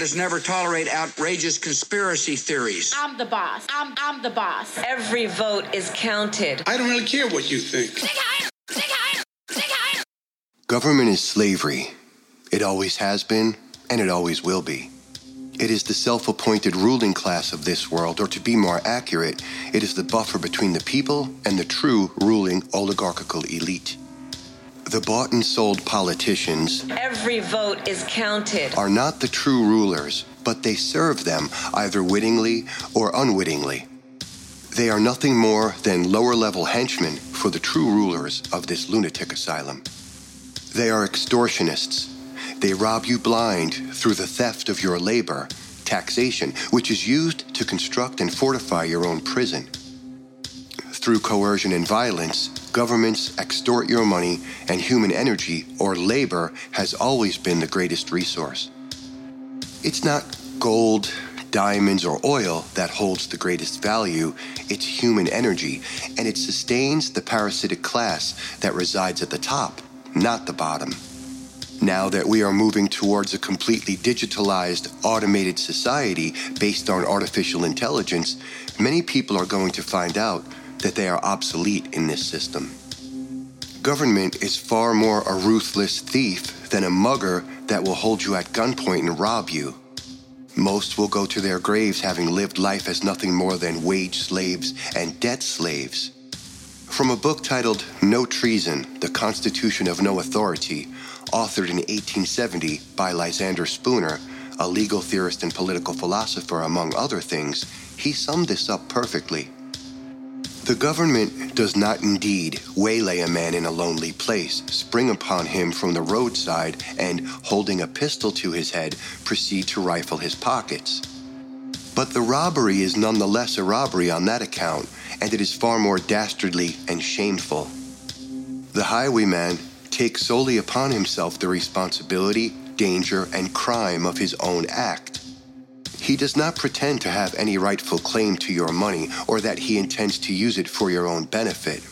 Let us never tolerate outrageous conspiracy theories. I'm the boss. I'm the boss. Every vote is counted. I don't really care what you think. Government is slavery. It always has been, and it always will be. It is the self-appointed ruling class of this world, or to be more accurate, it is the buffer between the people and the true ruling oligarchical elite. The bought and sold politicians, every vote is counted, are not the true rulers, but they serve them either wittingly or unwittingly. They are nothing more than lower-level henchmen for the true rulers of this lunatic asylum. They are extortionists. They rob you blind through the theft of your labor, taxation, which is used to construct and fortify your own prison. Through coercion and violence, governments extort your money, and human energy, or labor, has always been the greatest resource. It's not gold, diamonds, or oil that holds the greatest value. It's human energy, and it sustains the parasitic class that resides at the top, not the bottom. Now that we are moving towards a completely digitalized, automated society based on artificial intelligence, many people are going to find out that they are obsolete in this system. Government is far more a ruthless thief than a mugger that will hold you at gunpoint and rob you. Most will go to their graves having lived life as nothing more than wage slaves and debt slaves. From a book titled No Treason, The Constitution of No Authority, authored in 1870 by Lysander Spooner, a legal theorist and political philosopher, among other things, he summed this up perfectly. The government does not indeed waylay a man in a lonely place, spring upon him from the roadside, and, holding a pistol to his head, proceed to rifle his pockets. But the robbery is nonetheless a robbery on that account, and it is far more dastardly and shameful. The highwayman takes solely upon himself the responsibility, danger, and crime of his own act. He does not pretend to have any rightful claim to your money or that he intends to use it for your own benefit.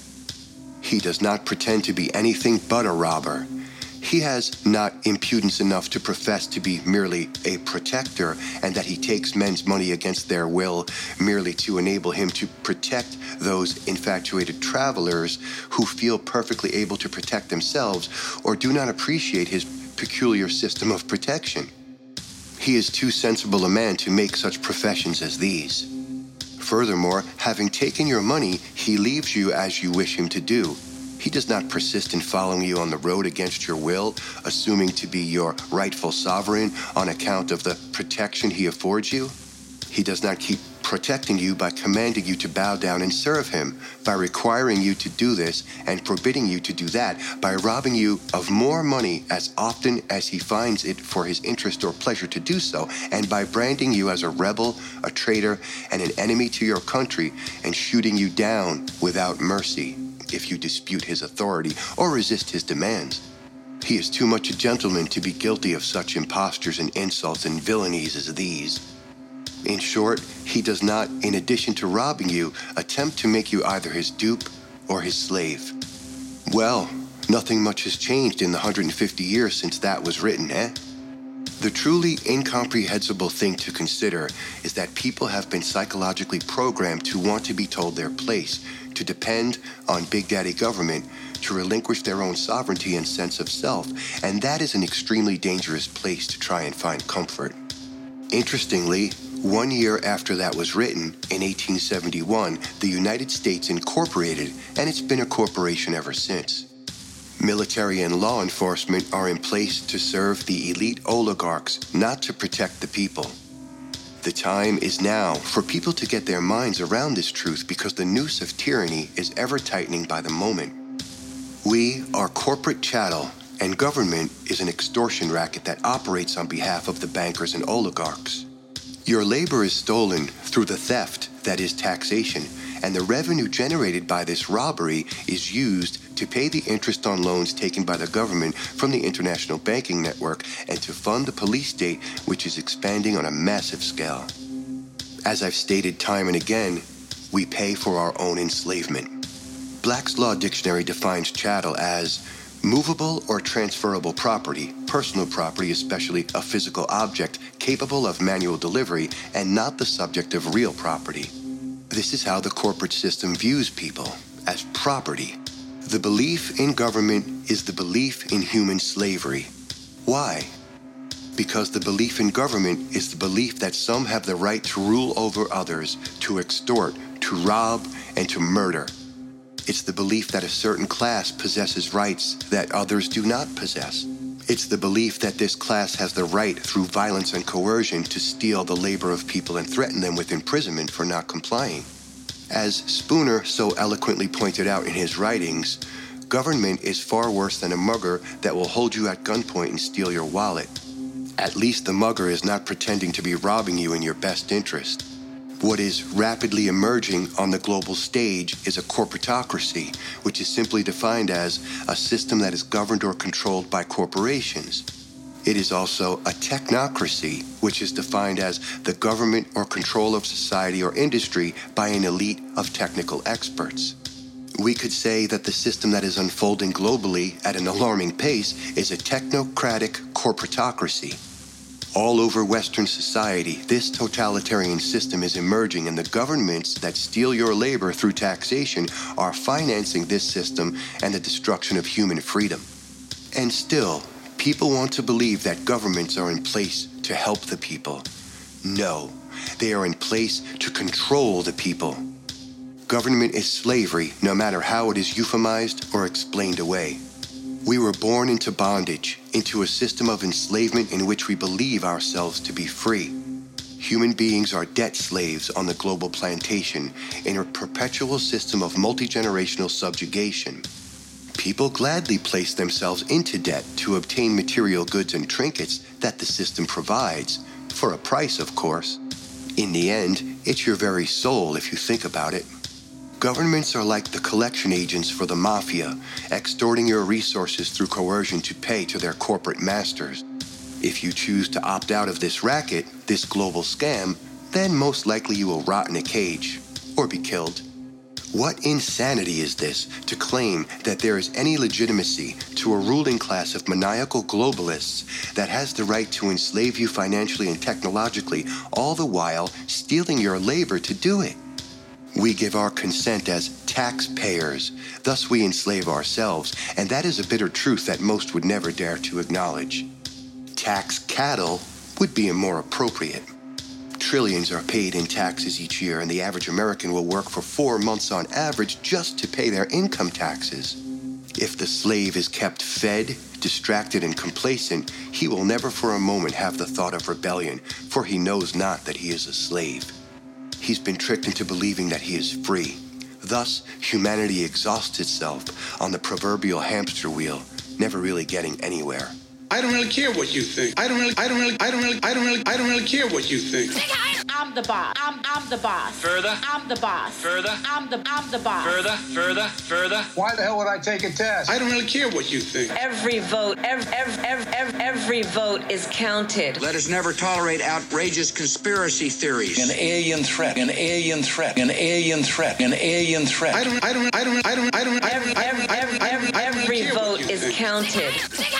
He does not pretend to be anything but a robber. He has not impudence enough to profess to be merely a protector and that he takes men's money against their will merely to enable him to protect those infatuated travelers who feel perfectly able to protect themselves or do not appreciate his peculiar system of protection. He is too sensible a man to make such professions as these. Furthermore, having taken your money, he leaves you as you wish him to do. He does not persist in following you on the road against your will, assuming to be your rightful sovereign on account of the protection he affords you. He does not keep protecting you by commanding you to bow down and serve him, by requiring you to do this and forbidding you to do that, by robbing you of more money as often as he finds it for his interest or pleasure to do so, and by branding you as a rebel, a traitor, and an enemy to your country, and shooting you down without mercy if you dispute his authority or resist his demands. He is too much a gentleman to be guilty of such impostures and insults and villainies as these. In short, he does not, in addition to robbing you, attempt to make you either his dupe or his slave. Well, nothing much has changed in the 150 years since that was written, eh? The truly incomprehensible thing to consider is that people have been psychologically programmed to want to be told their place, to depend on Big Daddy government, to relinquish their own sovereignty and sense of self, and that is an extremely dangerous place to try and find comfort. Interestingly, 1 year after that was written, in 1871, the United States incorporated, and it's been a corporation ever since. Military and law enforcement are in place to serve the elite oligarchs, not to protect the people. The time is now for people to get their minds around this truth because the noose of tyranny is ever tightening by the moment. We are corporate chattel, and government is an extortion racket that operates on behalf of the bankers and oligarchs. Your labor is stolen through the theft that is taxation, and the revenue generated by this robbery is used to pay the interest on loans taken by the government from the international banking network and to fund the police state, which is expanding on a massive scale. As I've stated time and again, we pay for our own enslavement. Black's Law Dictionary defines chattel as Movable or transferable property, personal property, especially a physical object capable of manual delivery and not the subject of real property. This is how the corporate system views people, as property. The belief in government is the belief in human slavery. Why? Because the belief in government is the belief that some have the right to rule over others, to extort, to rob, and to murder. It's the belief that a certain class possesses rights that others do not possess. It's the belief that this class has the right through violence and coercion to steal the labor of people and threaten them with imprisonment for not complying. As Spooner so eloquently pointed out in his writings, government is far worse than a mugger that will hold you at gunpoint and steal your wallet. At least the mugger is not pretending to be robbing you in your best interest. What is rapidly emerging on the global stage is a corporatocracy, which is simply defined as a system that is governed or controlled by corporations. It is also a technocracy, which is defined as the government or control of society or industry by an elite of technical experts. We could say that the system that is unfolding globally at an alarming pace is a technocratic corporatocracy. All over Western society, this totalitarian system is emerging, and the governments that steal your labor through taxation are financing this system and the destruction of human freedom. And still, people want to believe that governments are in place to help the people. No, they are in place to control the people. Government is slavery, no matter how it is euphemized or explained away. We were born into bondage, into a system of enslavement in which we believe ourselves to be free. Human beings are debt slaves on the global plantation in a perpetual system of multi-generational subjugation. People gladly place themselves into debt to obtain material goods and trinkets that the system provides, for a price, of course. In the end, it's your very soul if you think about it. Governments are like the collection agents for the mafia, extorting your resources through coercion to pay to their corporate masters. If you choose to opt out of this racket, this global scam, then most likely you will rot in a cage or be killed. What insanity is this to claim that there is any legitimacy to a ruling class of maniacal globalists that has the right to enslave you financially and technologically, all the while stealing your labor to do it? We give our consent as taxpayers, thus we enslave ourselves, and that is a bitter truth that most would never dare to acknowledge. Tax cattle would be more appropriate. Trillions are paid in taxes each year, and the average American will work for 4 months on average just to pay their income taxes. If the slave is kept fed, distracted, and complacent, he will never for a moment have the thought of rebellion, for he knows not that he is a slave. He's been tricked into believing that he is free. Thus, humanity exhausts itself on the proverbial hamster wheel, never really getting anywhere. I don't really care what you think. I don't really care what you think. I'm the boss. I'm the boss. Further. I'm the boss. Further. I'm the boss. Further. Why the hell would I take a test? I don't really care what you think. Every vote is counted. Let us never tolerate outrageous conspiracy theories. An alien threat. Every vote is counted.